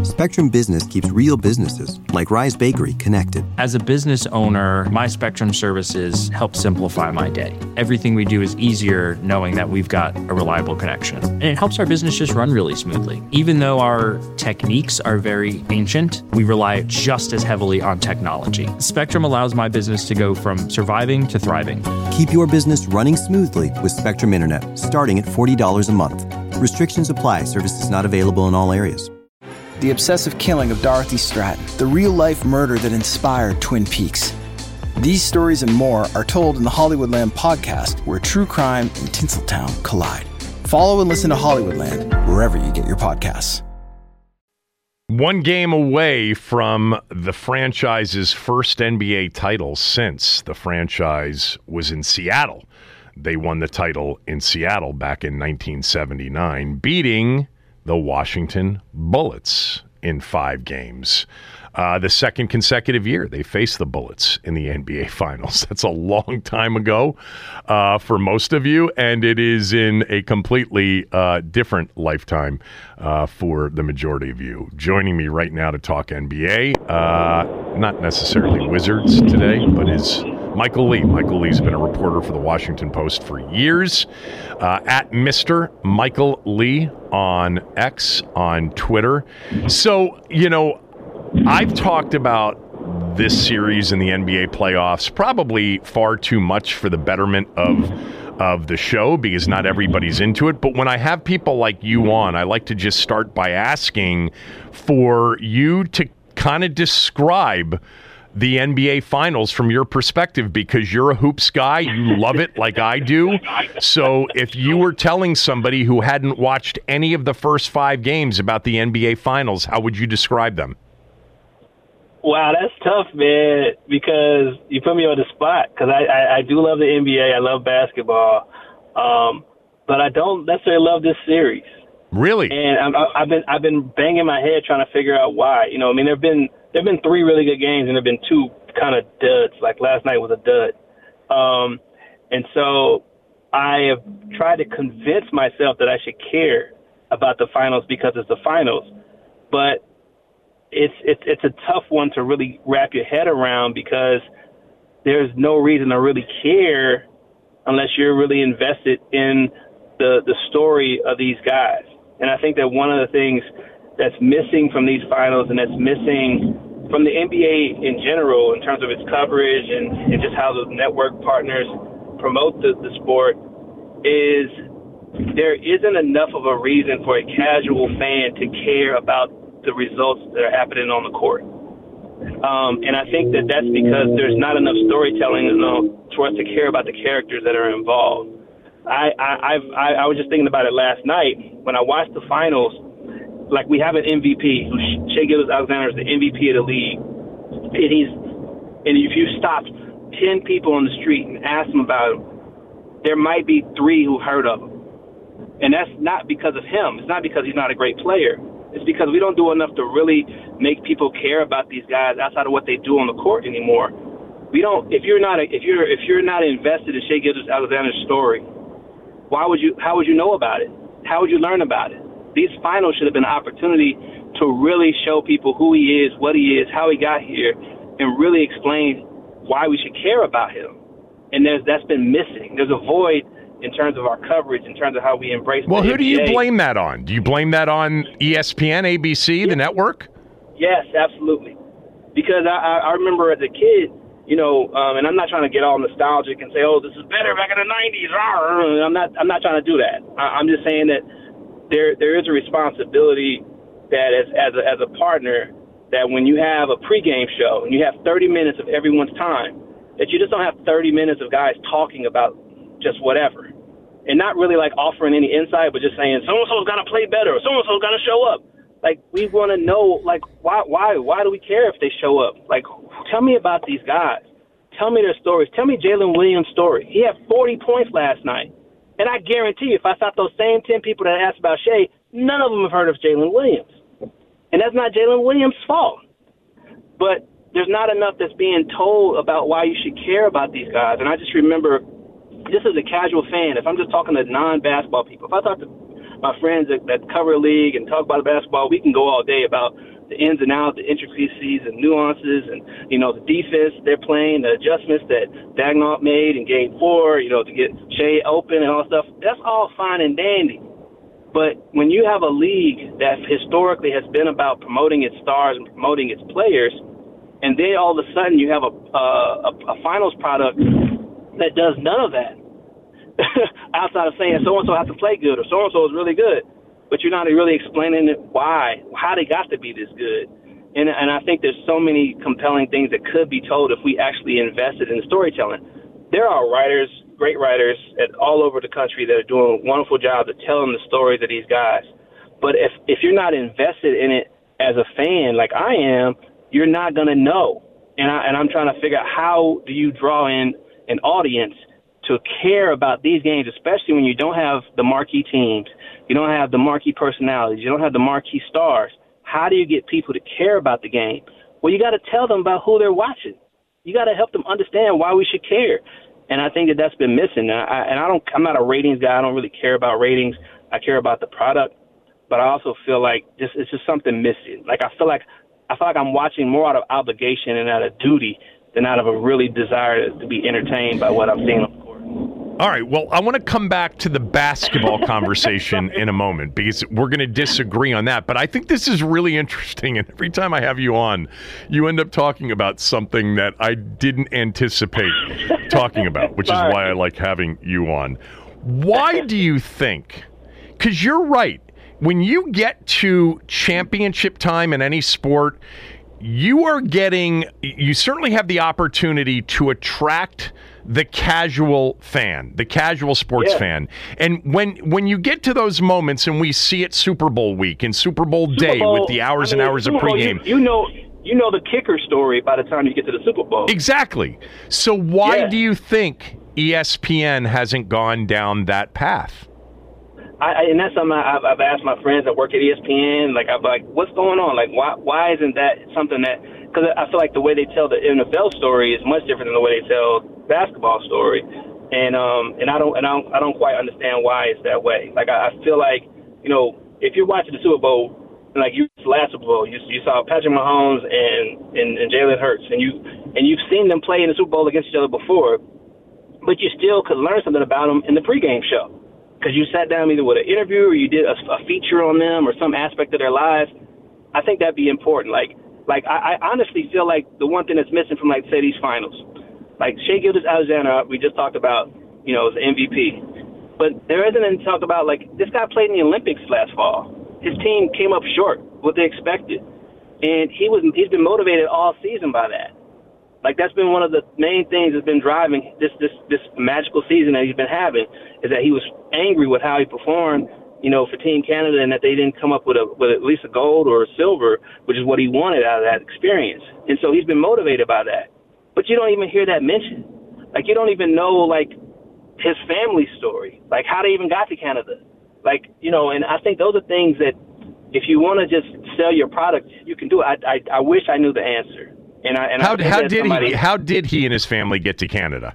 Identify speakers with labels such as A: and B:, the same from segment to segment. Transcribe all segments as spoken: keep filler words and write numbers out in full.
A: Spectrum Business keeps real businesses, like Rise Bakery, connected.
B: As a business owner, my Spectrum services help simplify my day. Everything we do is easier knowing that we've got a reliable connection. And it helps our business just run really smoothly. Even though our techniques are very ancient, we rely just as heavily on technology. Spectrum allows my business to go from surviving to thriving.
A: Keep your business running smoothly with Spectrum Internet, starting at forty dollars a month. Restrictions apply. Services not available in all areas.
C: The obsessive killing of Dorothy Stratton, the real-life murder that inspired Twin Peaks. These stories and more are told in the Hollywoodland podcast, where true crime and Tinseltown collide. Follow and listen to Hollywoodland wherever you get your podcasts.
D: One game away from the franchise's first N B A title since the franchise was in Seattle. They won the title in Seattle back in nineteen seventy-nine, beating the Washington Bullets in five games. Uh, the second consecutive year they faced the Bullets in the N B A Finals. That's a long time ago uh, for most of you, and it is in a completely uh, different lifetime uh, for the majority of you. Joining me right now to talk N B A, uh, not necessarily Wizards today, but is Michael Lee. Michael Lee's been a reporter for the Washington Post for years. Uh, at Mister Michael Lee on X, on Twitter. So, you know, I've talked about this series in the N B A playoffs probably far too much for the betterment of of the show because not everybody's into it. But when I have people like you on, I like to just start by asking for you to kind of describe the N B A Finals from your perspective, because you're a hoops guy. You love it like I do. So if you were telling somebody who hadn't watched any of the first five games about the N B A Finals, how would you describe them?
E: Wow, that's tough, man, because you put me on the spot, because I, I, I do love the N B A. I love basketball, um, but I don't necessarily love this series.
D: Really?
E: And I'm, I've been I've been banging my head trying to figure out why. You know, I mean, there've been there've been three really good games, and there've been two kind of duds. Like last night was a dud, um, and so I have tried to convince myself that I should care about the finals because it's the finals, but it's it's it's a tough one to really wrap your head around because there's no reason to really care unless you're really invested in the the story of these guys. And I think that one of the things that's missing from these finals and that's missing from the N B A in general in terms of its coverage and, and just how the network partners promote the, the sport is there isn't enough of a reason for a casual fan to care about the results that are happening on the court. Um, and I think that that's because there's not enough storytelling, you know, for us to care about the characters that are involved. I, I, I've, I, I was just thinking about it last night when I watched the finals. Like, we have an M V P. Shai Gilgeous-Alexander is the M V P of the league, and he's and if you stopped ten people on the street and asked them about him, there might be three who heard of him, and that's not because of him. It's not because he's not a great player. It's because we don't do enough to really make people care about these guys outside of what they do on the court anymore. We don't. If you're not a, if you're if you're not invested in Shai Gilgeous-Alexander's story, why would you? How would you know about it? How would you learn about it? These finals should have been an opportunity to really show people who he is, what he is, how he got here, and really explain why we should care about him. And there's that's been missing. There's a void in terms of our coverage, in terms of how we embrace.
D: Well,
E: the
D: who
E: N B A.
D: do you blame that on? Do you blame that on E S P N, A B C, yeah. the network?
E: Yes, absolutely. Because I, I remember as a kid, you know, um, and I'm not trying to get all nostalgic and say, "Oh, this is better back in the nineties." I'm not. I'm not trying to do that. I, I'm just saying that there there is a responsibility that as as a, as a partner, that when you have a pregame show and you have thirty minutes of everyone's time, that you just don't have thirty minutes of guys talking about just whatever, and not really like offering any insight, but just saying so and so's got to play better, or so and so's got to show up. Like, we want to know, like, why, why, why do we care if they show up? Like, tell me about these guys. Tell me their stories. Tell me Jalen Williams' story. He had forty points last night, and I guarantee you, if I thought those same ten people that asked about Shai, none of them have heard of Jalen Williams, and that's not Jalen Williams' fault. But there's not enough that's being told about why you should care about these guys. And I just remember, just as a casual fan, if I'm just talking to non-basketball people, if I talk to my friends that, that cover a league and talk about basketball, we can go all day about the ins and outs, the intricacies and nuances, and, you know, the defense they're playing, the adjustments that Daigneault made in game four, you know, to get Shea open and all that stuff. That's all fine and dandy. But when you have a league that historically has been about promoting its stars and promoting its players, and then all of a sudden you have a, uh, a, a finals product that does none of that, outside of saying so-and-so has to play good or so-and-so is really good, but you're not really explaining it why, how they got to be this good. And, and I think there's so many compelling things that could be told if we actually invested in storytelling. There are writers, great writers at all over the country that are doing a wonderful job of telling the stories of these guys. But if, if you're not invested in it as a fan like I am, you're not going to know. And, I, and I'm trying to figure out how do you draw in an audience to care about these games, especially when you don't have the marquee teams, you don't have the marquee personalities, you don't have the marquee stars. How do you get people to care about the game? Well, you got to tell them about who they're watching. You got to help them understand why we should care. And I think that that's been missing. And I, and I don't, I'm not a ratings guy. I don't really care about ratings. I care about the product. But I also feel like just, it's just something missing. Like I feel like I feel like I'm watching more out of obligation and out of duty than out of a really desire to be entertained by what I'm seeing on the court.
D: All right, well, I want to come back to the basketball conversation in a moment because we're going to disagree on that. But I think this is really interesting, and every time I have you on, you end up talking about something that I didn't anticipate talking about, which is why I like having you on. Why do you think, because you're right, when you get to championship time in any sport, you are getting, you certainly have the opportunity to attract the casual fan, the casual sports yeah. fan. And when when you get to those moments, and we see it Super Bowl week and Super Bowl Super day Bowl, with the hours I mean, and hours Super of pregame.
E: Bowl, you, you know you know the kicker story by the time you get to the Super Bowl.
D: Exactly. So why
E: yeah.
D: do you think E S P N hasn't gone down that path?
E: I, I, and that's something I've, I've asked my friends that work at E S P N. Like, I'm like, what's going on? Like, why why isn't that something that? Because I feel like the way they tell the N F L story is much different than the way they tell basketball story, and um and I don't and I don't, I don't quite understand why it's that way. Like, I, I feel like, you know, if you're watching the Super Bowl, like you the last Super Bowl, you you saw Patrick Mahomes and and, and Jalen Hurts, and you and you've seen them play in the Super Bowl against each other before, but you still could learn something about them in the pregame show. Because you sat down either with an interview or you did a, a feature on them or some aspect of their lives. I think that'd be important. Like, like I, I honestly feel like the one thing that's missing from, like, say, these finals, like Shai Gilgeous-Alexander, we just talked about, you know, as the M V P. But there isn't any talk about, like, this guy played in the Olympics last fall. His team came up short, what they expected. And he was, he's been motivated all season by that. Like, that's been one of the main things that's been driving this this this magical season that he's been having, is that he was angry with how he performed, you know, for Team Canada, and that they didn't come up with a with at least a gold or a silver, which is what he wanted out of that experience. And so he's been motivated by that. But you don't even hear that mentioned. Like, you don't even know, like, his family story, like how they even got to Canada. Like, you know, and I think those are things that if you want to just sell your product, you can do it. I I, I wish I knew the answer. And I, and
D: how
E: I
D: how did
E: somebody,
D: he how did he and his family get to Canada?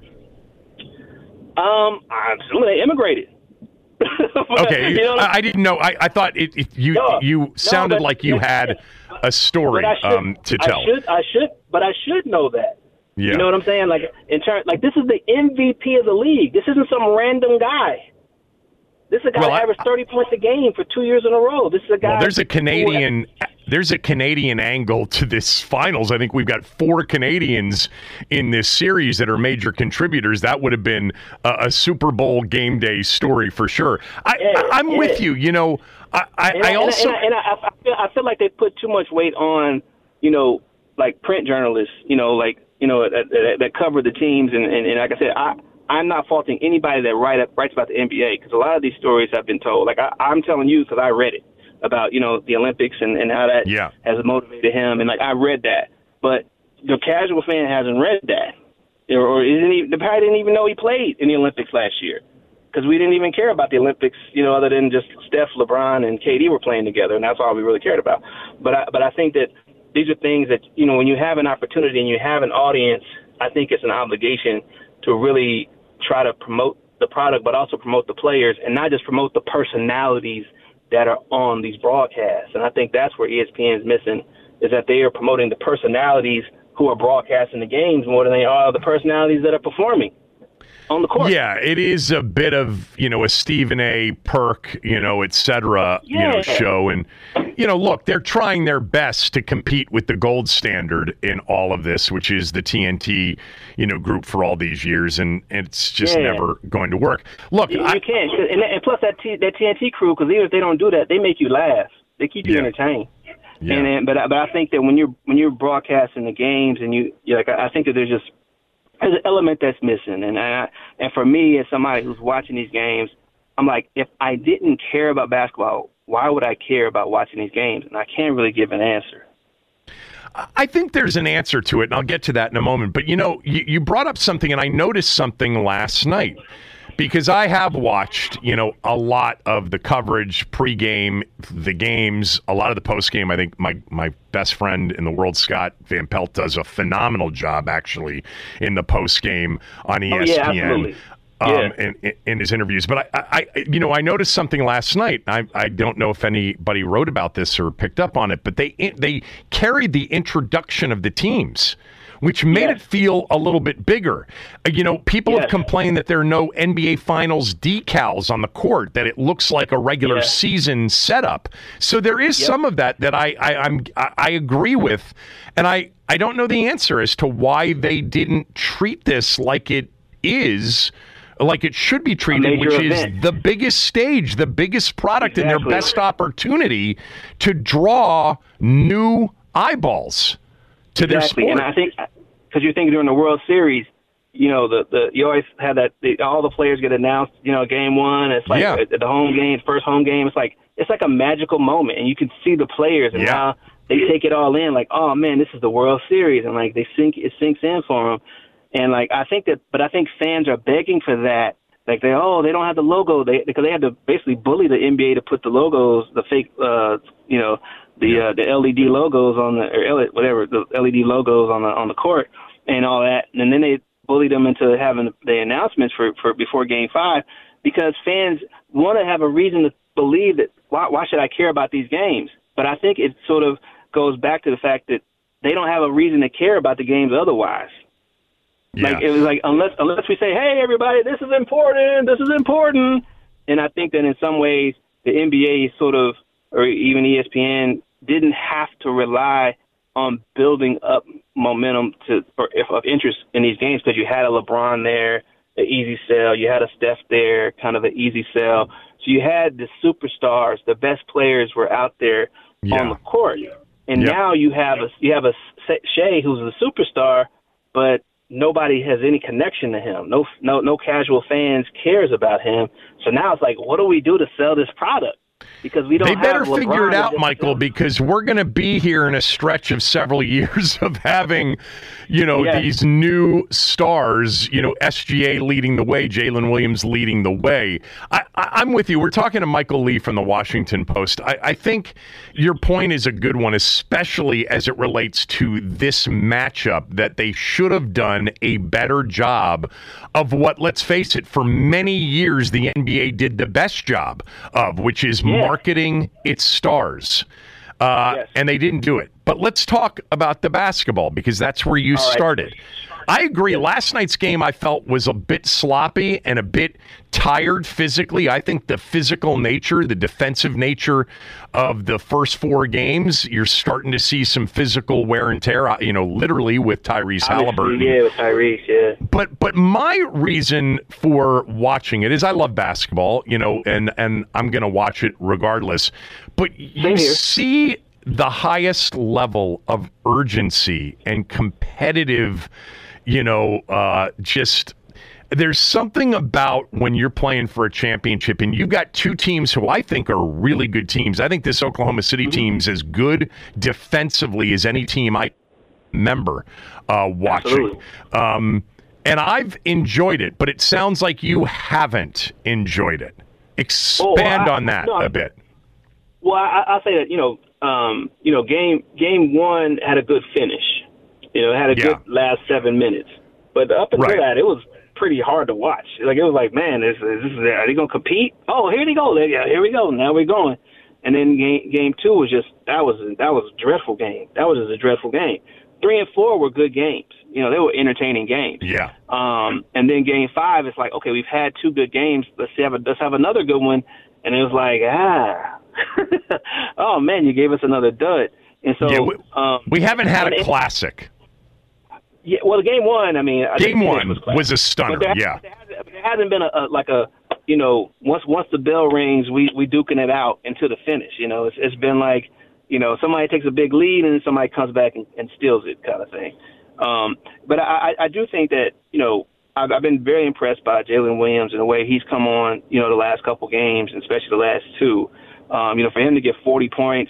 E: Um, I'm assuming they immigrated.
D: Okay, you know, I, I didn't know. I, I thought it, it, you
E: no,
D: you sounded
E: no, but,
D: like you had a story
E: should,
D: um, to tell.
E: I should, I should, but I should know that.
D: Yeah.
E: You know what I'm saying? Like, in turn, like this is the M V P of the league. This isn't some random guy. This is a guy
D: well,
E: that averaged thirty points a game for two years in a row. This is a guy.
D: Well, there's a Canadian. There's a Canadian angle to this finals. I think we've got four Canadians in this series that are major contributors. That would have been a, a Super Bowl game day story for sure. I,
E: yeah,
D: I, I'm
E: yeah.
D: with you. You know, I, I,
E: and
D: I also
E: and I, and I, and I, I, feel, I feel like they put too much weight on, you know, like print journalists. You know, like you know that, that, that cover the teams, and, and, and like I said, I. I'm not faulting anybody that write up, writes about the N B A, because a lot of these stories have been told. Like, I, I'm telling you because I read it about, you know, the Olympics and, and how that
D: yeah.
E: has motivated him. And, like, I read that. But the casual fan hasn't read that. Or, or isn't even, they probably didn't even know he played in the Olympics last year, because we didn't even care about the Olympics, you know, other than just Steph, LeBron, and K D were playing together, and that's all we really cared about. But I, but I think that these are things that, you know, when you have an opportunity and you have an audience, I think it's an obligation to really try to promote the product, but also promote the players, and not just promote the personalities that are on these broadcasts. And I think that's where E S P N is missing is that they are promoting the personalities who are broadcasting the games more than they are the personalities that are performing on the court.
D: Yeah, it is a bit of, you know, a Stephen A. Perk, you know, et cetera,
E: yeah.
D: you know, show. And, you know, look, they're trying their best to compete with the gold standard in all of this, which is the T N T, you know, group for all these years. And it's just
E: yeah.
D: never going to work. Look,
E: you,
D: I,
E: you can't. And, and plus that, T, that T N T crew, because even if they don't do that, they make you laugh. They keep you
D: yeah.
E: entertained.
D: Yeah.
E: And, and but but I think that when you're when you're broadcasting the games and you you're like I think that there's just there's an element that's missing. And I, and for me as somebody who's watching these games, I'm like, if I didn't care about basketball, why would I care about watching these games? And I can't really give an answer.
D: I think there's an answer to it, and I'll get to that in a moment. But you know, you, you brought up something, and I noticed something last night. Because I have watched, you know, a lot of the coverage pregame, the games, a lot of the postgame. I think my, my best friend in the world, Scott Van Pelt, does a phenomenal job, actually, in the postgame on E S P N.
E: Oh, yeah, absolutely.
D: Um,
E: yeah.
D: in, in, in his interviews. But, I, I, you know, I noticed something last night. I, I don't know if anybody wrote about this or picked up on it, but they they carried the introduction of the teams, which made
E: yes.
D: it feel a little bit bigger. Uh, you know, people
E: yes.
D: have complained that there are no N B A Finals decals on the court, that it looks like a regular
E: yes.
D: season setup. So there is
E: yep.
D: some of that that I, I, I'm, I, I agree with, and I, I don't know the answer as to why they didn't treat this like it is, like it should be treated, which
E: event.
D: is the biggest stage, the biggest product,
E: exactly.
D: and their best opportunity to draw new eyeballs to their
E: exactly.
D: sport.
E: And I think, because you're thinking during the World Series, you know, the, the you always have that, the, all the players get announced, you know, game one. It's like
D: yeah.
E: the home game, first home game. It's like, it's like a magical moment. And you can see the players and
D: yeah.
E: how they take it all in. Like, oh, man, this is the World Series. And, like, they sink, it sinks in for them. And, like, I think that, but I think fans are begging for that. Like, they, oh, they don't have the logo. They, because they had to basically bully the N B A to put the logos, the fake, uh, you know, the
D: yeah.
E: uh, the L E D logos on the, or L- whatever, the L E D logos on the on the court and all that. And then they bullied them into having the announcements for, for before Game Five, because fans want to have a reason to believe that why, why should I care about these games? But I think it sort of goes back to the fact that they don't have a reason to care about the games otherwise.
D: Yeah.
E: Like it was like unless unless we say, hey everybody, this is important, this is important, and I think that in some ways the N B A sort of, or even E S P N, didn't have to rely on building up momentum to or if of interest in these games, because you had a LeBron there, an easy sell, you had a Steph there, kind of an easy sell. So you had the superstars, the best players were out there
D: yeah.
E: on the court, and
D: yeah.
E: now you have a you have a Shea who's a superstar, but nobody has any connection to him. No, no, no casual fans cares about him. So now it's like, what do we do to sell this product? Because we don't.
D: They better
E: have
D: figure it out,
E: LeBron
D: Michael, because we're going to be here in a stretch of several years of having, you know,
E: yes.
D: these new stars. You know, S G A leading the way, Jalen Williams leading the way. I, I, I'm with you. We're talking to Michael Lee from the Washington Post. I, I think your point is a good one, especially as it relates to this matchup. That they should have done a better job of what, let's face it, for many years the N B A did the best job of, which is
E: yeah.
D: marketing its stars. Uh,
E: yes.
D: And they didn't do it. But let's talk about the basketball, because that's where you
E: All right.
D: started. I agree. Last night's game I felt was a bit sloppy and a bit tired physically. I think the physical nature, the defensive nature of the first four games, you're starting to see some physical wear and tear, you know, literally with Tyrese Halliburton.
E: Yeah, with Tyrese, yeah.
D: But but my reason for watching it is I love basketball, you know, and, and I'm going to watch it regardless. But you see the highest level of urgency and competitive, you know, uh, just there's something about when you're playing for a championship and you've got two teams who I think are really good teams. I think this Oklahoma City team's as good defensively as any team I remember uh, watching. Um, and I've enjoyed it, but it sounds like you haven't enjoyed it. Expand
E: oh, well, I,
D: on that
E: no,
D: a bit.
E: Well, I, I'll say that, you know, um, you know, game game one had a good finish. You know, it had a
D: Yeah.
E: good last seven minutes. But up until
D: Right.
E: that, it was pretty hard to watch. Like, it was like, man, is, is this, are they going to compete? Oh, here they go. Yeah, here we go. Now we're going. And then game game two was just that was that was a dreadful game. That was just a dreadful game. Three and four were good games. You know, they were entertaining games.
D: Yeah.
E: Um, and then game five, it's like, okay, we've had two good games. Let's have a, let's have another good one. And it was like, ah, oh man, you gave us another dud. And so
D: yeah, we,
E: um,
D: we haven't had a classic.
E: Yeah, well, the game one, I mean,
D: game
E: I
D: one
E: was,
D: was a stunner.
E: But there,
D: yeah,
E: there hasn't, there hasn't been a, a like a you know once once the bell rings, we we duking it out into the finish. You know, it's it's been like you know somebody takes a big lead and then somebody comes back and, and steals it, kind of thing. Um, but I, I do think that you know I've, I've been very impressed by Jalen Williams and the way he's come on. You know, the last couple games, and especially the last two. Um, you know, for him to get forty points,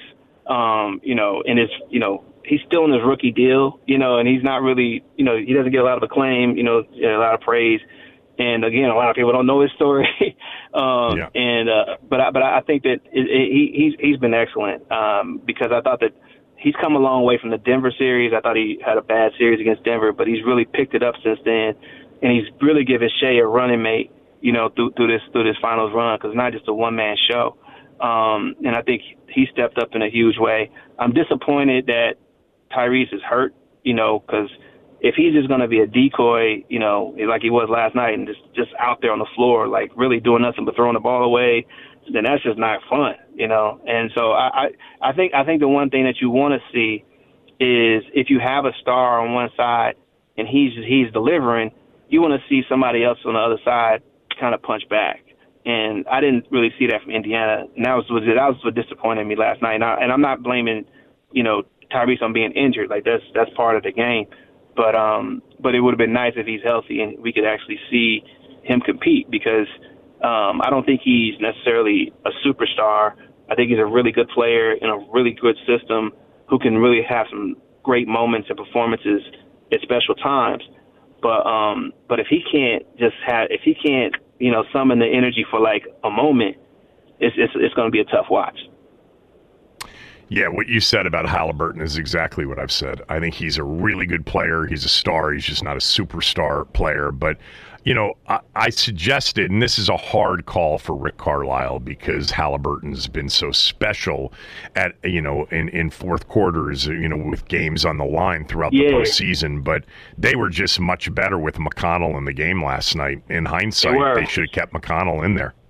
E: um, you know, in his you know. He's still in his rookie deal, you know, and he's not really, you know, he doesn't get a lot of acclaim, you know, a lot of praise. And again, a lot of people don't know his story. um,
D: yeah.
E: And uh, but I, but I think that it, it, he he's he's been excellent um, because I thought that he's come a long way from the Denver series. I thought he had a bad series against Denver, but he's really picked it up since then, and he's really given Shea a running mate, you know, through through this through this finals run because it's not just a one man show. Um, and I think he stepped up in a huge way. I'm disappointed that Tyrese is hurt, you know, because if he's just going to be a decoy, you know, like he was last night and just, just out there on the floor, like really doing nothing but throwing the ball away, then that's just not fun, you know. And so I, I, I think I think the one thing that you want to see is if you have a star on one side and he's he's delivering, you want to see somebody else on the other side kind of punch back. And I didn't really see that from Indiana, and that was what that was what disappointed me last night. And, I, and I'm not blaming, you know, Tyrese on being injured. Like that's that's part of the game. But um, but it would have been nice if he's healthy and we could actually see him compete because um, I don't think he's necessarily a superstar. I think he's a really good player in a really good system who can really have some great moments and performances at special times. But um, but if he can't just have if he can't you know summon the energy for like a moment, it's it's, it's going to be a tough watch.
D: Yeah, what you said about Halliburton is exactly what I've said. I think he's a really good player. He's a star. He's just not a superstar player. But, you know, I, I suggested, and this is a hard call for Rick Carlisle because Halliburton's been so special at, you know, in, in fourth quarters, you know, with games on the line throughout
E: yeah.
D: the postseason. But they were just much better with McConnell in the game last night. In hindsight, they, they should have kept McConnell in there.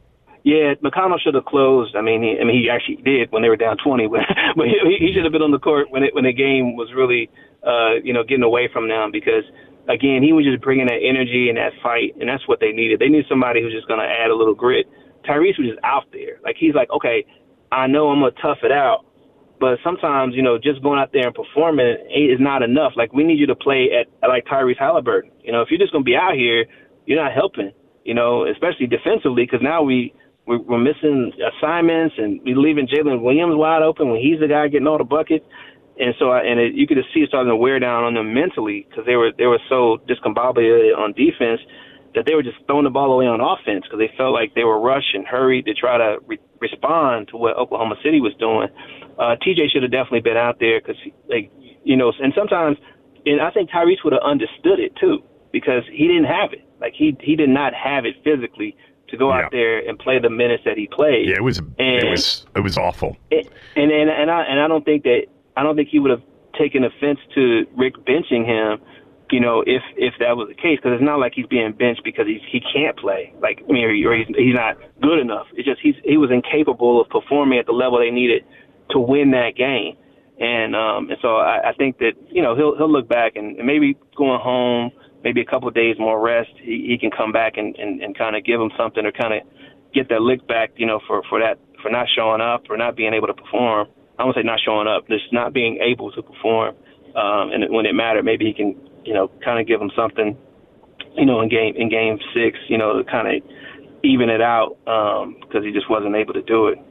E: Yeah, McConnell should have closed. I mean, he, I mean, he actually did when they were down twenty, but, but he, he should have been on the court when it, when the game was really, uh, you know, getting away from them because, again, he was just bringing that energy and that fight, and that's what they needed. They needed somebody who's just going to add a little grit. Tyrese was just out there. Like, he's like, okay, I know I'm going to tough it out, but sometimes, you know, just going out there and performing is not enough. Like, we need you to play at like Tyrese Halliburton. You know, if you're just going to be out here, you're not helping, you know, especially defensively because now we – We're, we're missing assignments, and we're leaving Jalen Williams wide open when he's the guy getting all the buckets. And so, I, and it, you could just see it starting to wear down on them mentally because they were they were so discombobulated on defense that they were just throwing the ball away on offense because they felt like they were rushed and hurried to try to re- respond to what Oklahoma City was doing. Uh, T J should have definitely been out there because, like, you know, and sometimes, and I think Tyrese would have understood it too because he didn't have it. Like he he did not have it physically to go
D: yeah.
E: out there and play the minutes that he played.
D: Yeah, it was
E: and,
D: it was it was awful.
E: It, and and and I and I don't think that I don't think he would have taken offense to Rick benching him, you know, if if that was the case, because it's not like he's being benched because he he can't play. Like I mean, or he's he's not good enough. It's just he's he was incapable of performing at the level they needed to win that game. And um and so I, I think that you know he'll he'll look back and, and maybe going home. Maybe a couple of days more rest, he, he can come back and, and, and kind of give him something or kind of get that lick back, you know, for, for that, for not showing up or not being able to perform. I won't say not showing up, just not being able to perform. Um, and when it mattered, maybe he can, you know, kind of give him something, you know, in game in game six, you know, to kind of even it out because um, he just wasn't able to do it.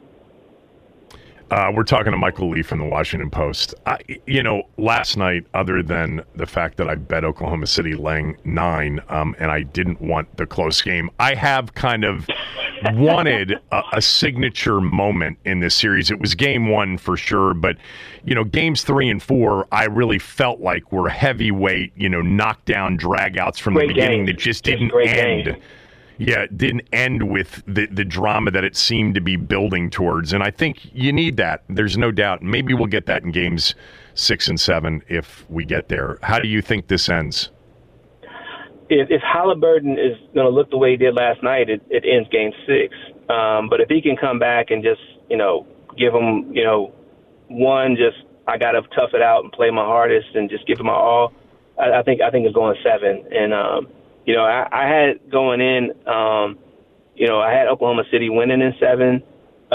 D: Uh, we're talking to Michael Lee from the Washington Post. I, you know, last night, other than the fact that I bet Oklahoma City laying nine, um, and I didn't want the close game, I have kind of wanted a, a signature moment in this series. It was game one for sure, but, you know, games three and four, I really felt like were heavyweight, you know, knockdown dragouts from
E: great
D: the beginning
E: game.
D: that just didn't
E: great
D: end.
E: Game.
D: Yeah, it didn't end with the, the drama that it seemed to be building towards. And I think you need that. There's no doubt. Maybe we'll get that in games six and seven if we get there. How do you think this ends?
E: If, if Halliburton is going to look the way he did last night, it, it ends game six. Um, but if he can come back and just, you know, give him, you know, one, just I got to tough it out and play my hardest and just give him my all, I, I think I think it's going seven. And, um, you know, I, I had going in, um, you know, I had Oklahoma City winning in seven,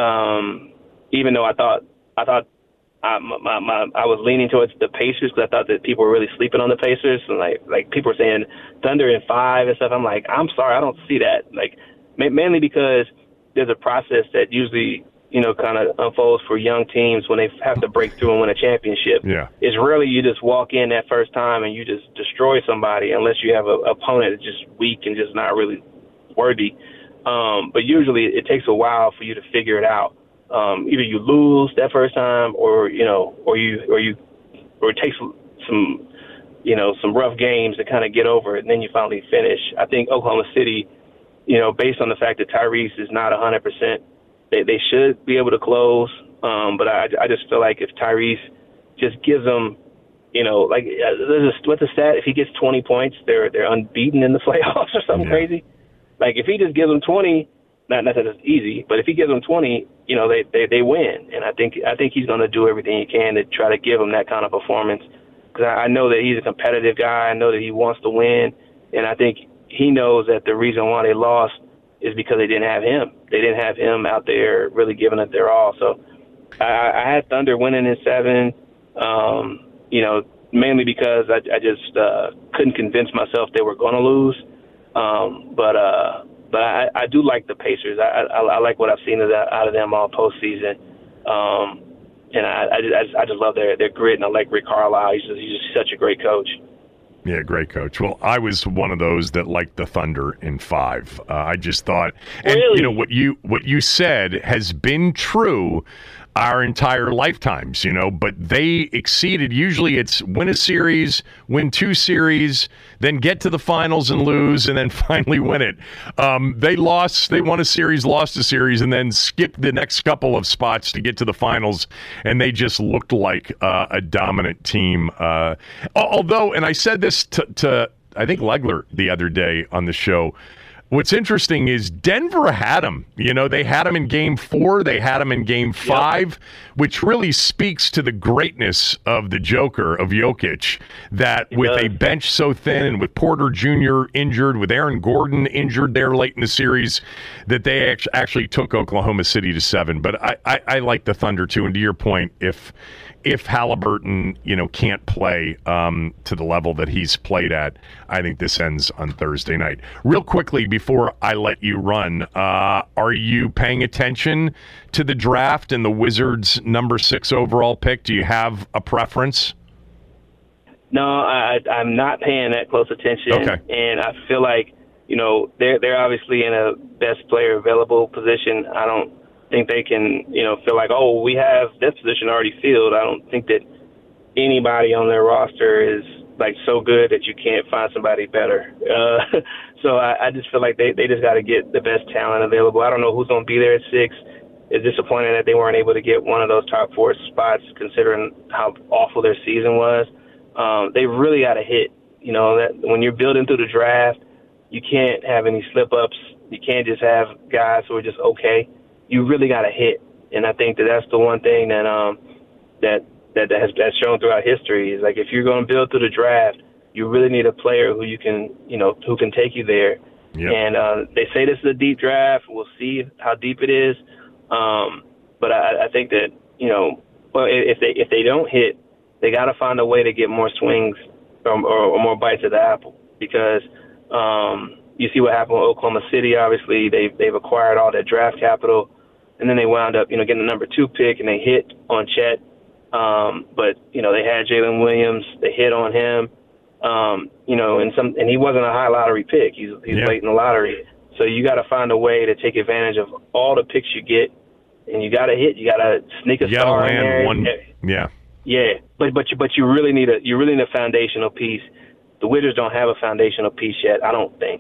E: um, even though I thought I thought I, my, my, I was leaning towards the Pacers because I thought that people were really sleeping on the Pacers. And like like people were saying Thunder in five and stuff. I'm like, I'm sorry, I don't see that. Like ma- mainly because there's a process that usually, you know, kind of unfolds for young teams when they have to break through and win a championship.
D: Yeah.
E: It's rarely you just walk in that first time and you just destroy somebody unless you have an opponent that's just weak and just not really worthy. Um, but usually it takes a while for you to figure it out. Um, either you lose that first time or, you know, or you, or you, or it takes some, you know, some rough games to kind of get over it and then you finally finish. I think Oklahoma City, you know, based on the fact that Tyrese is not one hundred percent, They they should be able to close, um, but I, I just feel like if Tyrese just gives them, you know, like there's a, what's the stat? If he gets twenty points, they're they're unbeaten in the playoffs or something yeah. crazy. Like if he just gives them twenty, not not that it's easy, but if he gives them twenty, you know, they they, they win. And I think I think he's going to do everything he can to try to give them that kind of performance. Because I, I know that he's a competitive guy. I know that he wants to win, and I think he knows that the reason why they lost is because they didn't have him. They didn't have him out there really giving it their all. So I, I had Thunder winning in seven, um, you know, mainly because I, I just uh, couldn't convince myself they were going to lose. Um, but uh, but I, I do like the Pacers. I, I, I like what I've seen of that, out of them all postseason. Um, and I, I, just, I just love their, their grit, and I like Rick Carlisle. He's just, he's just such a great coach.
D: Yeah, great coach. Well, I was one of those that liked the Thunder in five. Uh, I just thought, and
E: really?
D: you know what you what you said has been true our entire lifetimes. You know, but they exceeded. Usually, it's win a series, win two series, then get to the finals and lose, and then finally win it. Um, they lost. They won a series, lost a series, and then skipped the next couple of spots to get to the finals, and they just looked like uh, a dominant team. Uh, although, and I said this to, to I think Legler the other day on the show. What's interesting is Denver had him. You know, they had him in game four. They had him in game five, yep. which really speaks to the greatness of the Joker, of Jokic, that it with does. a bench so thin and with Porter Junior injured, with Aaron Gordon injured there late in the series, that they actually took Oklahoma City to seven. But I, I, I like the Thunder, too. And to your point, if if Halliburton, you know, can't play um, to the level that he's played at, I think this ends on Thursday night. Real quickly, before I let you run, uh, are you paying attention to the draft and the Wizards' number six overall pick? Do you have a preference?
E: No, I, I'm not paying that close attention.
D: Okay.
E: And I feel like, you know, they're they're obviously in a best player available position. I don't think they can, you know, feel like, oh, we have this position already filled. I don't think that anybody on their roster is like so good that you can't find somebody better. Uh, so I, I just feel like they, they just got to get the best talent available. I don't know who's going to be there at six. It's disappointing that they weren't able to get one of those top four spots considering how awful their season was. Um, they really got to hit, you know, that when you're building through the draft, you can't have any slip-ups. You can't just have guys who are just okay. You really got to hit, and I think that that's the one thing that um that that, that has that's shown throughout history is like if you're going to build through the draft, you really need a player who you can you know who can take you there. Yep. And uh, they say this is a deep draft. We'll see how deep it is, um, but I, I think that you know well if they if they don't hit, they got to find a way to get more swings or, or, or more bites of the apple because. Um, you see what happened with Oklahoma City. Obviously, they've they've acquired all that draft capital. And then they wound up, you know, getting the number two pick, and they hit on Chet. Um, but you know, they had Jalen Williams. They hit on him. Um, you know, and some, and he wasn't a high lottery pick. He's he's yeah. late in the lottery. So you got to find a way to take advantage of all the picks you get, and you got to hit. You got to sneak a
D: you
E: star
D: land
E: in there.
D: One, yeah.
E: Yeah, but but you but you really need a you really need a foundational piece. The Wizards don't have a foundational piece yet, I don't think.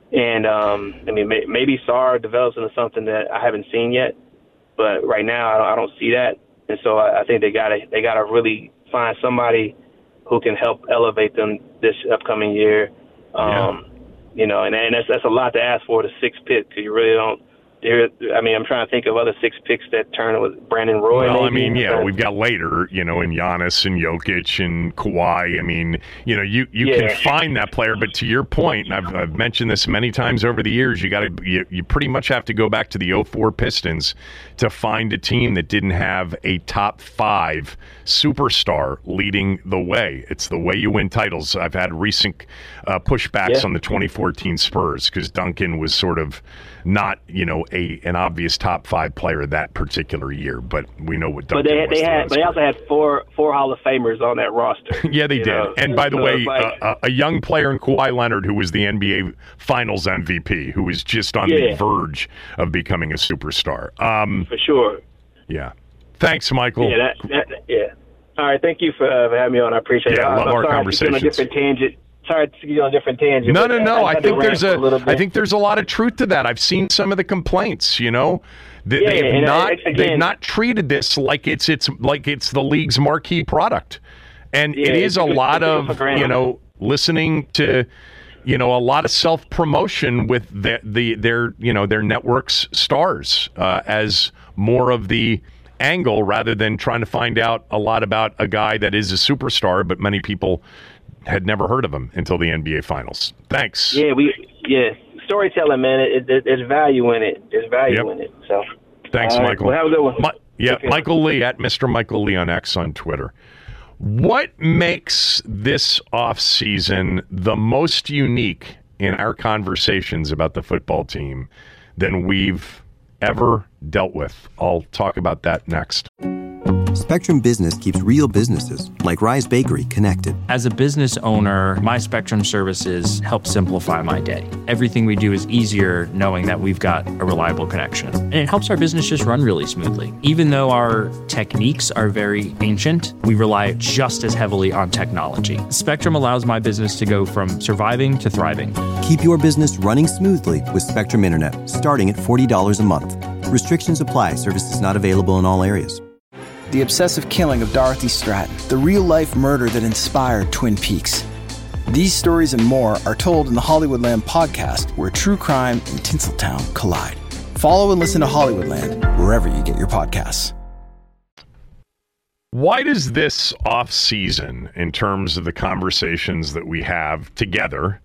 E: And, um, I mean, may, maybe Sarr develops into something that I haven't seen yet. But right now, I don't, I don't see that. And so I, I think they got to they got to really find somebody who can help elevate them this upcoming year. Um, yeah. You know, and, and that's, that's a lot to ask for, the sixth pick, because you really don't. There, I mean, I'm trying to think of other six picks that turn with Brandon Roy.
D: Well,
E: maybe.
D: I mean, yeah, we've got later, you know, in Giannis and Jokic and Kawhi. I mean, you know, you, you
E: yeah.
D: can find that player, but to your point, and I've, I've mentioned this many times over the years, you got to you, you pretty much have to go back to the oh four Pistons to find a team that didn't have a top five superstar leading the way. It's the way you win titles. I've had recent uh, pushbacks
E: yeah.
D: on the twenty fourteen Spurs because Duncan was sort of not, you know, a an obvious top five player that particular year, but we know what Duncan
E: but they,
D: was.
E: They had, but they also had four four Hall of Famers on that roster.
D: yeah, they did.
E: Know?
D: And by the
E: so
D: way,
E: like,
D: uh, a young player in Kawhi Leonard who was the N B A Finals M V P, who was just on
E: yeah.
D: the verge of becoming a superstar. Um,
E: for sure.
D: Yeah. Thanks, Michael.
E: Yeah. That, that, yeah. All right. Thank you for, uh, for having me on. I appreciate
D: yeah,
E: it.
D: love
E: I'm
D: our
E: sorry
D: conversations.
E: To get on a different tangent. Sorry to get on a different tangent.
D: No, no, no. I, I think there's a,
E: a
D: I think there's a lot of truth to that. I've seen some of the complaints. You know, they,
E: yeah,
D: they've
E: and
D: not
E: again,
D: they've not treated this like it's it's like it's the league's marquee product, and
E: yeah,
D: it is a lot of
E: granted.
D: you know listening to you know a lot of self promotion with the, the their you know their network's stars uh, as more of the angle rather than trying to find out a lot about a guy that is a superstar, but many people had never heard of him until the N B A Finals. Thanks.
E: Yeah, we yeah storytelling, man. It, it, there's value in it. There's value
D: yep.
E: in it. So
D: thanks,
E: right,
D: Michael.
E: well, have a good one.
D: My, yeah,
E: okay.
D: Michael Lee at Mister Michael Lee on X on Twitter. What makes this offseason the most unique in our conversations about the football team than we've ever dealt with? I'll talk about that next.
A: Spectrum Business keeps real businesses, like Rise Bakery, connected.
B: As a business owner, my Spectrum services help simplify my day. Everything we do is easier knowing that we've got a reliable connection. And it helps our business just run really smoothly. Even though our techniques are very ancient, we rely just as heavily on technology. Spectrum allows my business to go from surviving to thriving.
A: Keep your business running smoothly with Spectrum Internet, starting at forty dollars a month. Restrictions apply. Services not available in all areas.
C: The obsessive killing of Dorothy Stratton, the real-life murder that inspired Twin Peaks. These stories and more are told in the Hollywoodland podcast, where true crime and Tinseltown collide. Follow and listen to Hollywoodland wherever you get your podcasts.
D: Why does this off-season, in terms of the conversations that we have together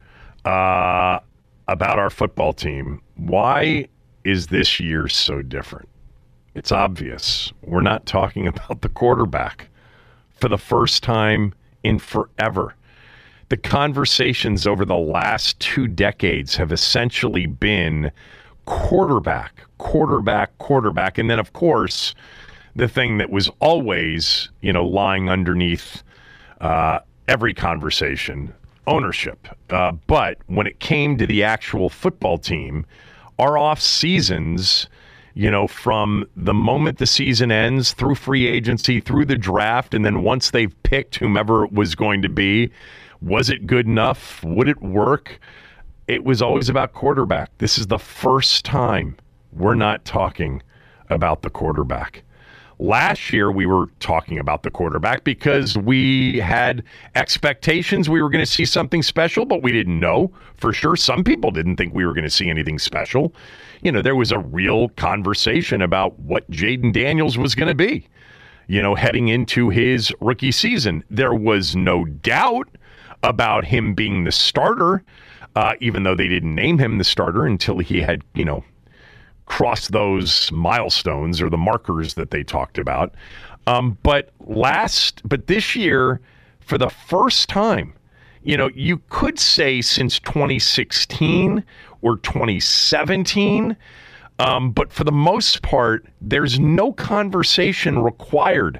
D: uh, about our football team, why is this year so different? It's obvious. We're not talking about the quarterback for the first time in forever. The conversations over the last two decades have essentially been quarterback, quarterback, quarterback. And then, of course, the thing that was always, you know, lying underneath uh, every conversation, ownership. Uh, but when it came to the actual football team, our off seasons, you know, from the moment the season ends through free agency, through the draft, and then once they've picked whomever it was going to be, was it good enough? Would it work? It was always about quarterback. This is the first time we're not talking about the quarterback. Last year, we were talking about the quarterback because we had expectations we were going to see something special, but we didn't know for sure. Some people didn't think we were going to see anything special. You know, there was a real conversation about what Jayden Daniels was going to be, you know, heading into his rookie season. There was no doubt about him being the starter, uh, even though they didn't name him the starter until he had, you know, cross those milestones or the markers that they talked about. Um, but last, but this year, for the first time, you know, you could say since twenty sixteen or twenty seventeen, um, but for the most part, there's no conversation required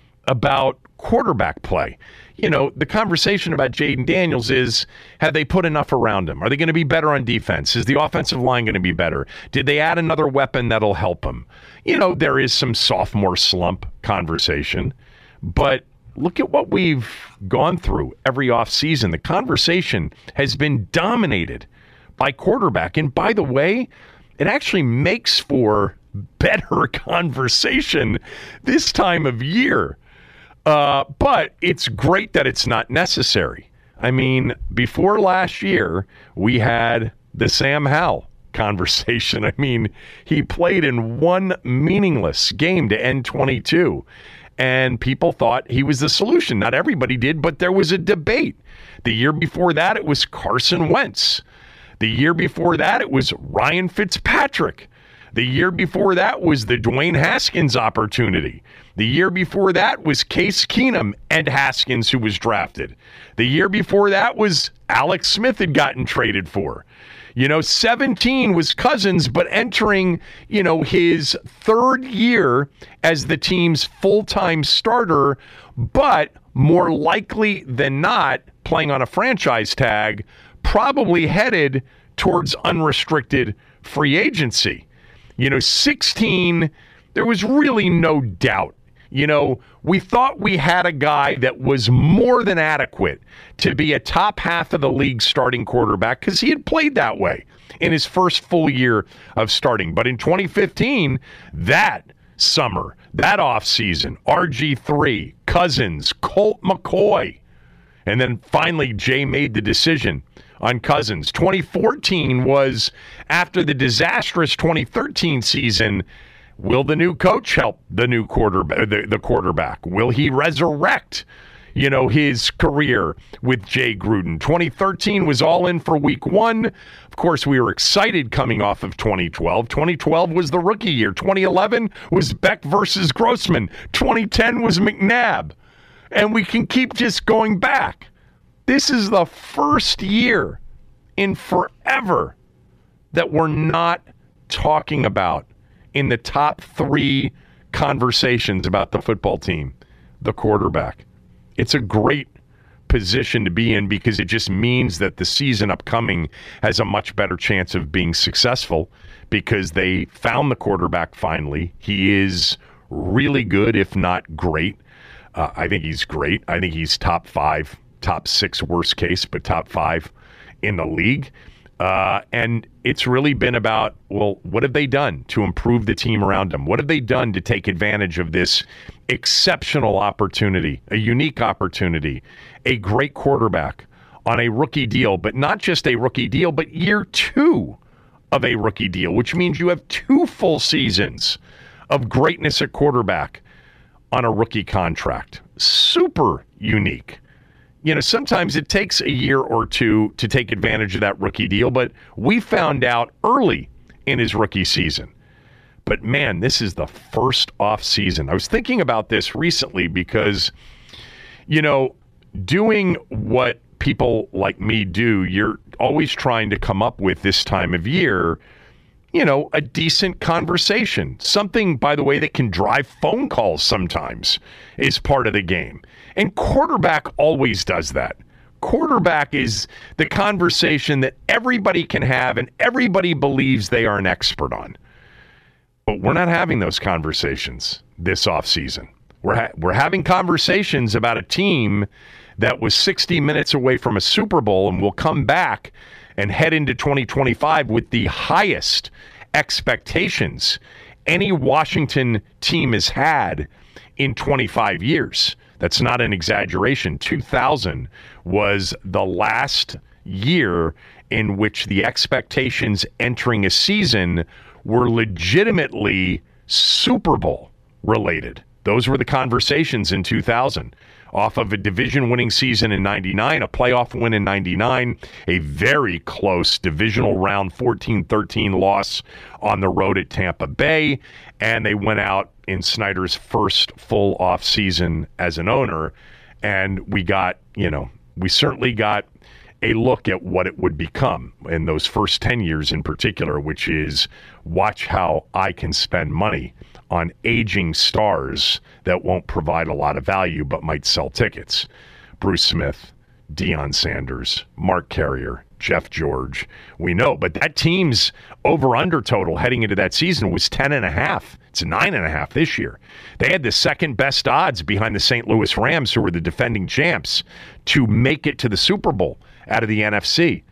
D: about quarterback play. You know, the conversation about Jayden Daniels is, have they put enough around him? Are they going to be better on defense? Is the offensive line going to be better? Did they add another weapon that'll help him? You know, there is some sophomore slump conversation, but look at what we've gone through every offseason. The conversation has been dominated by quarterback. And by the way, it actually makes for better conversation this time of year. Uh, but it's great that it's not necessary. I mean, before last year, we had the Sam Howell conversation. I mean, he played in one meaningless game to end twenty-two, and people thought he was the solution. Not everybody did, but there was a debate. The year before that, it was Carson Wentz. The year before that, it was Ryan Fitzpatrick. The year before that was the Dwayne Haskins opportunity. The year before that was Case Keenum and Haskins, who was drafted. The year before that was Alex Smith had gotten traded for. You know, seventeen was Cousins, but entering, you know, his third year as the team's full-time starter, but more likely than not playing on a franchise tag, probably headed towards unrestricted free agency. You know, sixteen, there was really no doubt. You know, we thought we had a guy that was more than adequate to be a top half of the league starting quarterback because he had played that way in his first full year of starting. But in twenty fifteen, that summer, that offseason, R G three, Cousins, Colt McCoy, and then finally Jay made the decision on Cousins. twenty fourteen was after the disastrous twenty thirteen season. Will the new coach help the new quarterback? The, the quarterback? Will he resurrect, you know, his career with Jay Gruden? twenty thirteen was all in for week one. Of course, we were excited coming off of twenty twelve. twenty twelve was the rookie year. twenty eleven was Beck versus Grossman. twenty ten was McNabb. And we can keep just going back. This is the first year in forever that we're not talking about in the top three conversations about the football team, the quarterback. It's a great position to be in because it just means that the season upcoming has a much better chance of being successful because they found the quarterback finally. He is really good, if not great. Uh, I think he's great. I think he's top five, top six worst case, but top five in the league. Uh, and it's really been about, well, what have they done to improve the team around them? What have they done to take advantage of this exceptional opportunity, a unique opportunity, a great quarterback on a rookie deal, but not just a rookie deal, but year two of a rookie deal, which means you have two full seasons of greatness at quarterback on a rookie contract. Super unique. You know, sometimes it takes a year or two to take advantage of that rookie deal, but we found out early in his rookie season. But man, this is the first off season. I was thinking about this recently because, you know, doing what people like me do, you're always trying to come up with this time of year, you know, a decent conversation. Something, by the way, that can drive phone calls sometimes is part of the game. And quarterback always does that. Quarterback is the conversation that everybody can have and everybody believes they are an expert on. But we're not having those conversations this offseason. We're, ha- we're having conversations about a team that was sixty minutes away from a Super Bowl and will come back and head into twenty twenty-five with the highest expectations any Washington team has had in twenty-five years. That's not an exaggeration. two thousand was the last year in which the expectations entering a season were legitimately Super Bowl related. Those were the conversations in two thousand. Off of a division-winning season in ninety-nine, a playoff win in ninety-nine, a very close divisional round fourteen thirteen loss on the road at Tampa Bay, and they went out in Snyder's first full off season as an owner, and we got, you know, we certainly got a look at what it would become in those first ten years in particular, which is watch how I can spend money on aging stars that won't provide a lot of value but might sell tickets. Bruce Smith, Deion Sanders, Mark Carrier, Jeff George, we know. But that team's over-under total heading into that season was ten and a half. It's nine and a half this year. They had the second best odds behind the Saint Louis Rams, who were the defending champs, to make it to the Super Bowl out of the N F C.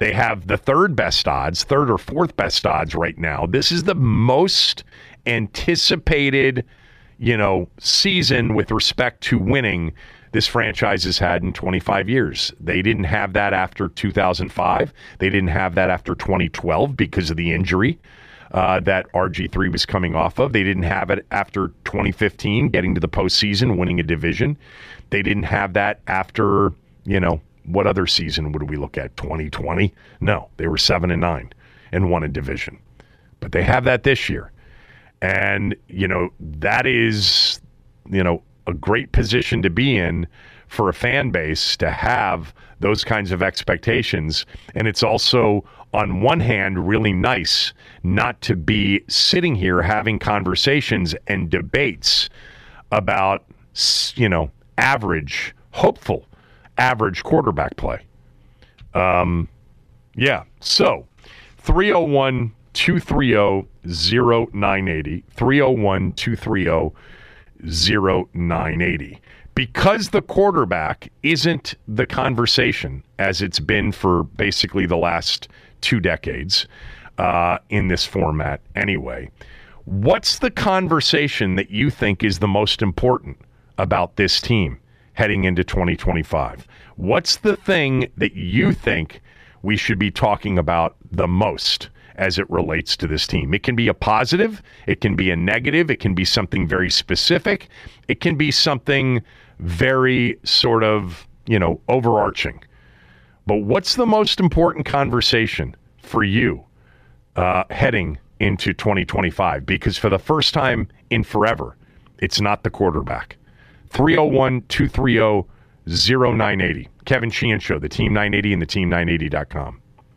D: They have the third best odds, third or fourth best odds right now. This is the most anticipated, you know, season with respect to winning this franchise has had in twenty-five years. They didn't have that after two thousand five. They didn't have that after twenty twelve because of the injury uh, that R G three was coming off of. They didn't have it after twenty fifteen, getting to the postseason, winning a division. They didn't have that after, you know, what other season would we look at? twenty twenty? No, they were seven and nine and won a division. But they have that this year. And, you know, that is, you know, a great position to be in for a fan base to have those kinds of expectations. And it's also, on one hand, really nice not to be sitting here having conversations and debates about, you know, average, hopeful, average quarterback play. Um, yeah. So, three oh one, two three oh, oh nine eight oh, three oh one, two three oh, oh nine eight oh. Because the quarterback isn't the conversation as it's been for basically the last two decades uh, in this format anyway, what's the conversation that you think is the most important about this team heading into twenty twenty-five? What's the thing that you think we should be talking about the most as it relates to this team? It can be a positive, it can be a negative, it can be something very specific, it can be something very sort of, you know, overarching. But what's the most important conversation for you uh, heading into twenty twenty-five? Because for the first time in forever, it's not the quarterback. three oh one, two three oh, oh nine eight oh. Kevin Sheehan Show, the Team nine eighty and the team nine eighty dot com.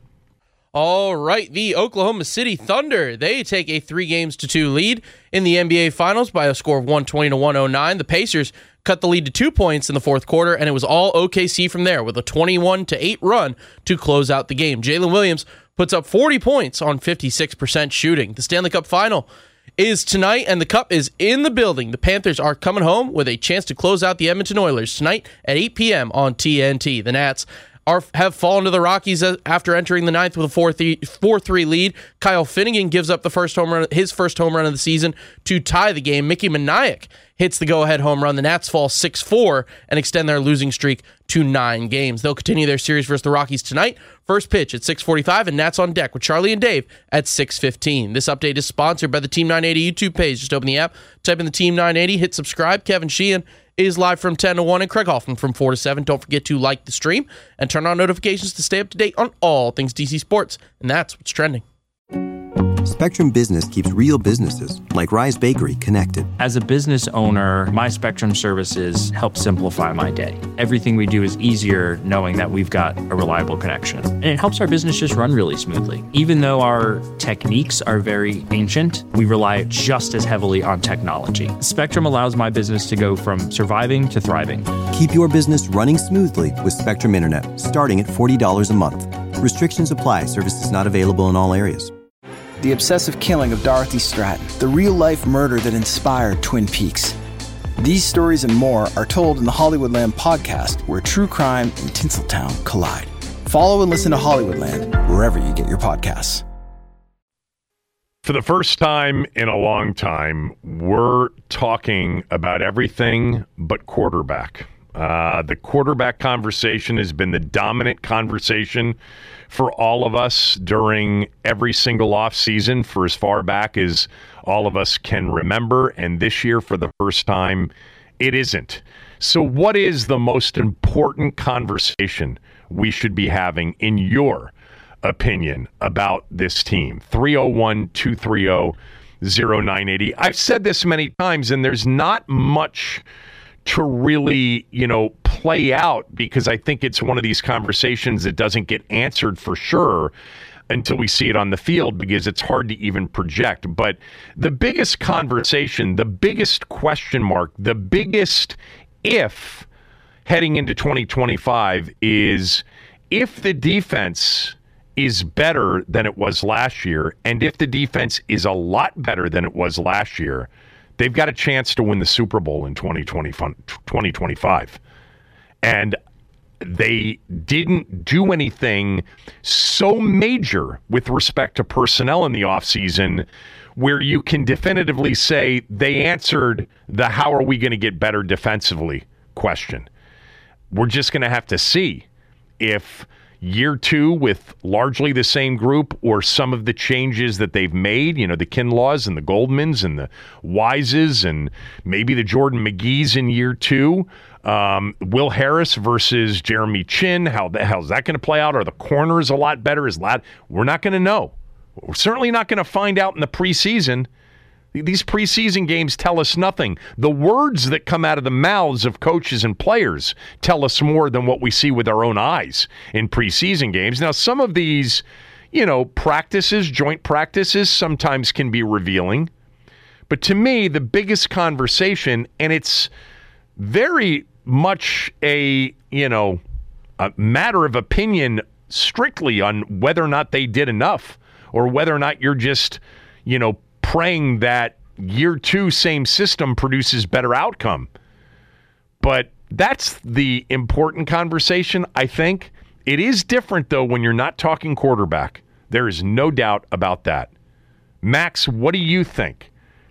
F: All right, the Oklahoma City Thunder, they take a three games to two lead in the N B A Finals by a score of one twenty to one oh nine. The Pacers cut the lead to two points in the fourth quarter, and it was all O K C from there with a twenty-one to eight run to close out the game. Jalen Williams puts up forty points on fifty-six percent shooting. The Stanley Cup Final is tonight, and the Cup is in the building. The Panthers are coming home with a chance to close out the Edmonton Oilers tonight at eight p.m. on T N T. The Nats Are, have fallen to the Rockies after entering the ninth with a four three lead. Kyle Finnegan gives up the first home run, his first home run of the season to tie the game. Mickey Manayak hits the go-ahead home run. The Nats fall six four and extend their losing streak to nine games. They'll continue their series versus the Rockies tonight. First pitch at six forty-five, and Nats on deck with Charlie and Dave at six fifteen. This update is sponsored by the Team nine eighty YouTube page. Just open the app, type in the Team nine eighty, hit subscribe. Kevin Sheehan is live from ten to one, and Craig Hoffman from four to seven. Don't forget to like the stream and turn on notifications to stay up to date on all things D C Sports. And that's what's trending.
A: Spectrum Business keeps real businesses, like Rise Bakery, connected.
B: As a business owner, my Spectrum services help simplify my day. Everything we do is easier knowing that we've got a reliable connection. And it helps our business just run really smoothly. Even though our techniques are very ancient, we rely just as heavily on technology. Spectrum allows my business to go from surviving to thriving.
A: Keep your business running smoothly with Spectrum Internet, starting at forty dollars a month. Restrictions apply. Services not available in all areas.
C: The obsessive killing of Dorothy Stratton, the real-life murder that inspired Twin Peaks. These stories and more are told in the Hollywoodland podcast, where true crime and Tinseltown collide. Follow and listen to Hollywoodland wherever you get your podcasts.
D: For the first time in a long time, we're talking about everything but quarterback. Uh, the quarterback conversation has been the dominant conversation for all of us during every single offseason for as far back as all of us can remember. And this year, for the first time, it isn't. So what is the most important conversation we should be having, in your opinion, about this team? three oh one, two three oh, oh nine eight oh. I've said this many times, and there's not much to really, you know, play out, because I think it's one of these conversations that doesn't get answered for sure until we see it on the field, because it's hard to even project. But the biggest conversation, the biggest question mark, the biggest if heading into twenty twenty-five is if the defense is better than it was last year, and if the defense is a lot better than it was last year, they've got a chance to win the Super Bowl in twenty twenty, twenty twenty-five. And they didn't do anything so major with respect to personnel in the offseason where you can definitively say they answered the how are we going to get better defensively question. We're just going to have to see if year two with largely the same group or some of the changes that they've made, you know, the Kinlaws and the Goldmans and the Wises and maybe the Jordan McGee's in year two. Um, Will Harris versus Jeremy Chin, how the hell's that going to play out? Are the corners a lot better? Is Lad? We're not going to know. We're certainly not going to find out in the preseason. These preseason games tell us nothing. The words that come out of the mouths of coaches and players tell us more than what we see with our own eyes in preseason games. Now, some of these, you know, practices, joint practices, sometimes can be revealing. But to me, the biggest conversation, and it's very much a, you know, a matter of opinion strictly on whether or not they did enough or whether or not you're just, you know, praying that year two same system produces better outcome. But that's the important conversation, I think. It is different, though, when you're not talking quarterback. There is no doubt about that. Max, what do you think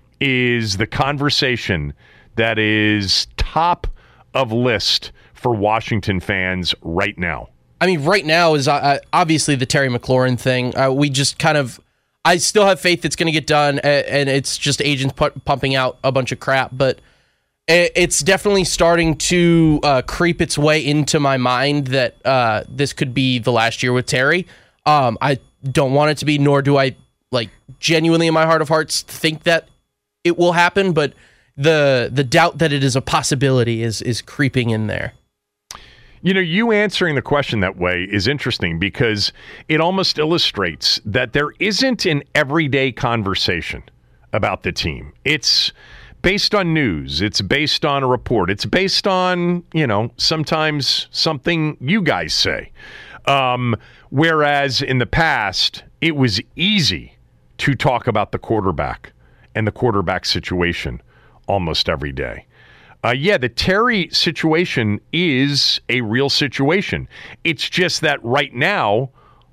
D: is the conversation that is top of list for Washington fans right now?
F: I mean, right now is uh, obviously the Terry McLaurin thing. Uh, we just kind of, I still have faith it's going to get done, and it's just agents pu- pumping out a bunch of crap, but it's definitely starting to uh, creep its way into my mind that uh, this could be the last year with Terry. Um, I don't want it to be, nor do I like genuinely in my heart of hearts think that it will happen, but the the doubt that it is a possibility is is creeping in there.
D: You know, you answering the question that way is interesting because it almost illustrates that there isn't an everyday conversation about the team. It's based on news. It's based on a report. It's based on, you know, sometimes something you guys say. Um, whereas in the past, it was easy to talk about the quarterback and the quarterback situation almost every day. Uh, yeah, the Terry situation is a real situation. It's just that right now,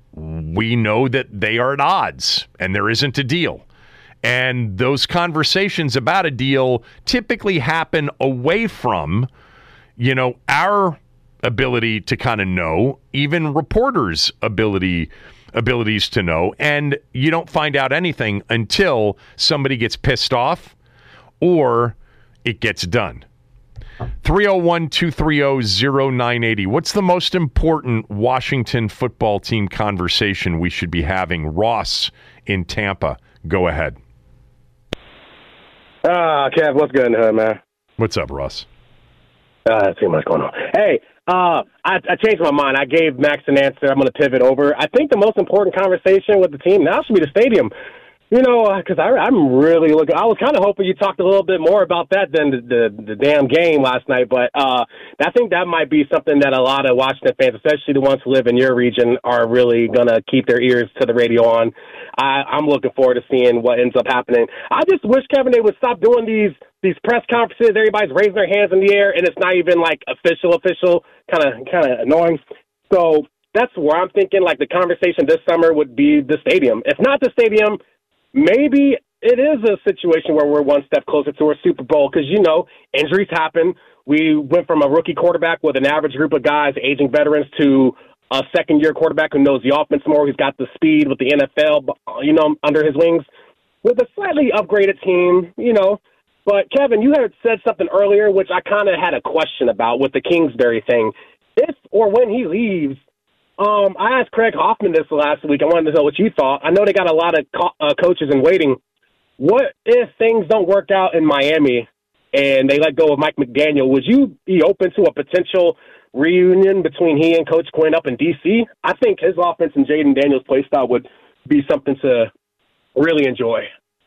D: we know that they are at odds and there isn't a deal. And those conversations about a deal typically happen away from, you know, our ability to kind of know, even reporters' ability abilities to know. And you don't find out anything until somebody gets pissed off or it gets done. three oh one, two three oh, oh nine eight oh. What's the most important Washington football team conversation we should be having? Ross in Tampa. Go ahead.
G: Ah, uh, Kev, what's good in the hood, man?
D: What's up, Ross?
G: Uh, too much going on. Hey, uh, I, I changed my mind. I gave Max an answer. I'm going to pivot over. I think the most important conversation with the team now should be the stadium. You know, because I'm really looking. I was kind of hoping you talked a little bit more about that than the, the, the damn game last night. But uh, I think that might be something that a lot of Washington fans, especially the ones who live in your region, are really going to keep their ears to the radio on. I, I'm looking forward to seeing what ends up happening. I just wish, Kevin, they would stop doing these these press conferences. Everybody's raising their hands in the air, and it's not even like official, official, kind of kind of annoying. So that's where I'm thinking. Like the conversation this summer would be the stadium. If not the stadium, maybe it is a situation where we're one step closer to a Super Bowl because, you know, injuries happen. We went from a rookie quarterback with an average group of guys, aging veterans, to a second-year quarterback who knows the offense more, who's got the speed with the N F L, you know, under his wings, with a slightly upgraded team, you know. But, Kevin, you had said something earlier, which I kind of had a question about with the Kingsbury thing. If or when he leaves, Um, I asked Craig Hoffman this last week. I wanted to know what you thought. I know they got a lot of co- uh, coaches in waiting. What if things don't work out in Miami and they let go of Mike McDaniel? Would you be open to a potential reunion between he and Coach Quinn up in D C? I think his offense and Jaden Daniels' play style would be something to really enjoy.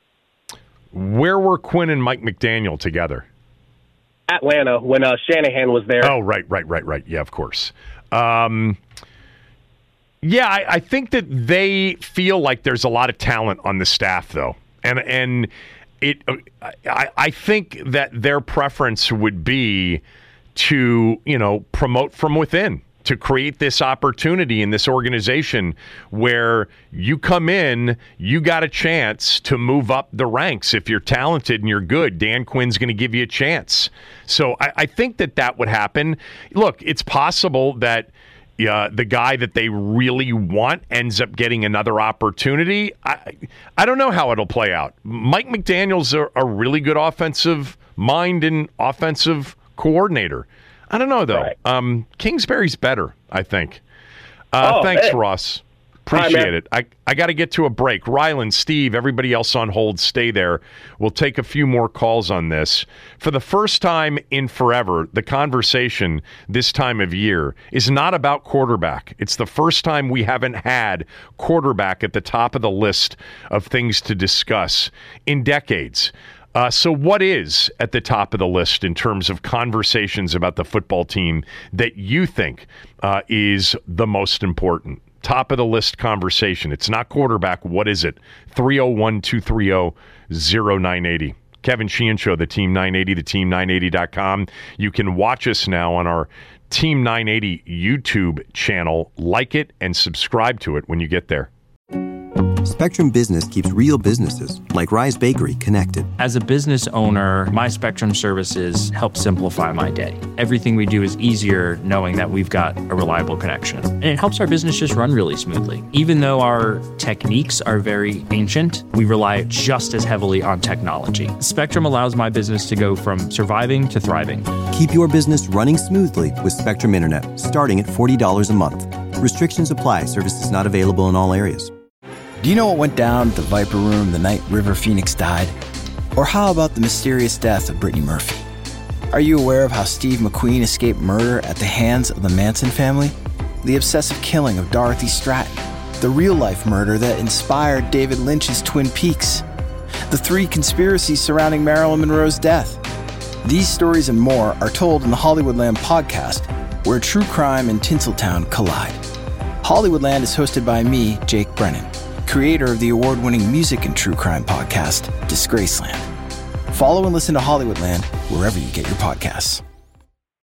D: Where were Quinn and Mike McDaniel together?
G: Atlanta, when uh, Shanahan was there.
D: Oh, right, right, right, right. Yeah, of course. Um, yeah, I, I think that they feel like there's a lot of talent on the staff, though. And and it, I, I think that their preference would be to, you know, promote from within, to create this opportunity in this organization where you come in, you got a chance to move up the ranks. If you're talented and you're good, Dan Quinn's going to give you a chance. So I, I think that that would happen. Look, it's possible that uh, the guy that they really want ends up getting another opportunity. I, I don't know how it'll play out. Mike McDaniel's a, a really good offensive mind and offensive coordinator. I don't know, though. Right. Um, Kingsbury's better, I think. Uh,
G: oh,
D: thanks,
G: hey.
D: Ross. Appreciate it. I, I got to get to a break. Rylan, Steve, everybody else on hold, stay there. We'll take a few more calls on this. For the first time in forever, the conversation this time of year is not about quarterback. It's the first time we haven't had quarterback at the top of the list of things to discuss in decades. Uh, so what is at the top of the list in terms of conversations about the football team that you think uh, is the most important? Top of the list conversation. It's not quarterback. What is it? three oh one, two three oh, oh nine eight oh. Kevin Sheehan Show, the Team nine eighty, the team nine eighty dot com. You can watch us now on our Team nine eighty YouTube channel. Like it and subscribe to it when you get there.
A: Spectrum Business keeps real businesses, like Rise Bakery, connected.
B: As a business owner, my Spectrum services help simplify my day. Everything we do is easier knowing that we've got a reliable connection. And it helps our business just run really smoothly. Even though our techniques are very ancient, we rely just as heavily on technology. Spectrum allows my business to go from surviving to thriving.
A: Keep your business running smoothly with Spectrum Internet, starting at forty dollars a month. Restrictions apply. Services not available in all areas.
C: Do you know what went down at the Viper Room the night River Phoenix died? Or how about the mysterious death of Brittany Murphy? Are you aware of how Steve McQueen escaped murder at the hands of the Manson family? The obsessive killing of Dorothy Stratton? The real-life murder that inspired David Lynch's Twin Peaks? The three conspiracies surrounding Marilyn Monroe's death? These stories and more are told in the Hollywoodland podcast, where true crime and Tinseltown collide. Hollywoodland is hosted by me, Jake Brennan, creator of the award-winning music and true crime podcast, Disgraceland. Follow and listen to Hollywoodland wherever you get your podcasts.